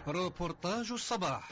روبورتاج الصباح.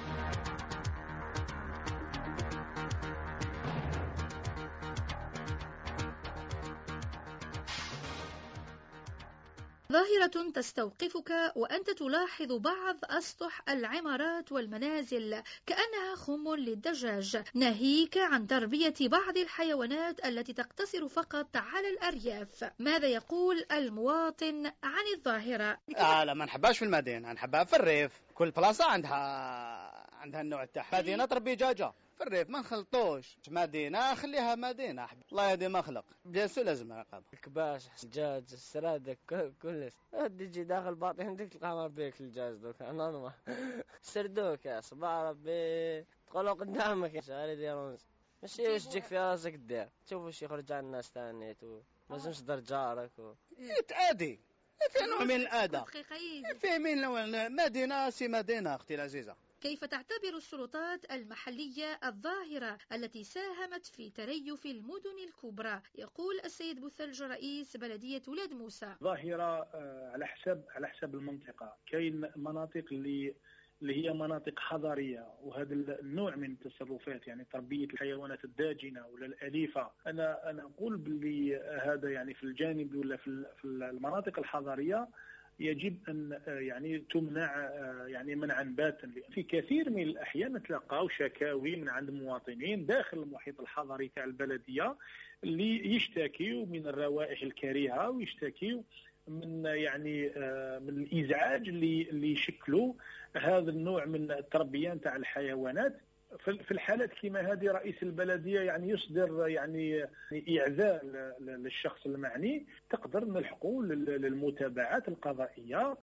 ظاهرة تستوقفك وأنت تلاحظ بعض أسطح العمارات والمنازل كأنها خم للدجاج، ناهيك عن تربية بعض الحيوانات التي تقتصر فقط على الأرياف. ماذا يقول المواطن عن الظاهرة؟ لا، ما نحبهاش في المدينة، نحبها في الريف. كل بلاصة عندها النوع تاعها. مدينة تربي دجاجة، في الريف ما نخلطوش. مدينة خليها مدينة. الله يهدي مخلق بيسو لازم عقاب. الكباش، الدجاج، السرادق، كلش تجي داخل باطن عندك تلقى مربيك الدجاج دوك نورمال. سردوك يا صباح ربي تقولوا قدامك يا شاري ديرونس ماشي واش تجيك في راسك دير تشوف واش يخرج على الناس تاني لازمش تدار جارك يتعادي في نوع من الأذى. في من مدينة سي مدينة أختي العزيزة. كيف تعتبر السلطات المحلية الظاهرة التي ساهمت في تريف المدن الكبرى؟ يقول السيد بوثلج رئيس بلدية ولاد موسى. ظاهرة على حسب المنطقة. كاين مناطق اللي هي مناطق حضرية، وهذا النوع من التصرفات يعني تربية الحيوانات الداجنة ولا الأليفة، أنا أقول باللي هذا يعني في الجانب ولا في المناطق الحضرية يجب أن يعني تمنع يعني منعا باتا. في كثير من الأحيان نتلقاو شكاوي من عند مواطنين داخل المحيط الحضري تاع البلدية اللي يشتكيوا من الروائح الكريهة ويشتكيوا من يعني من الإزعاج اللي يشكلوا هذا النوع من التربية تاع الحيوانات. في الحالات كما هذه رئيس البلدية يعني يصدر يعني إعزاء للشخص المعني، تقدر نلحقوا للمتابعات القضائية.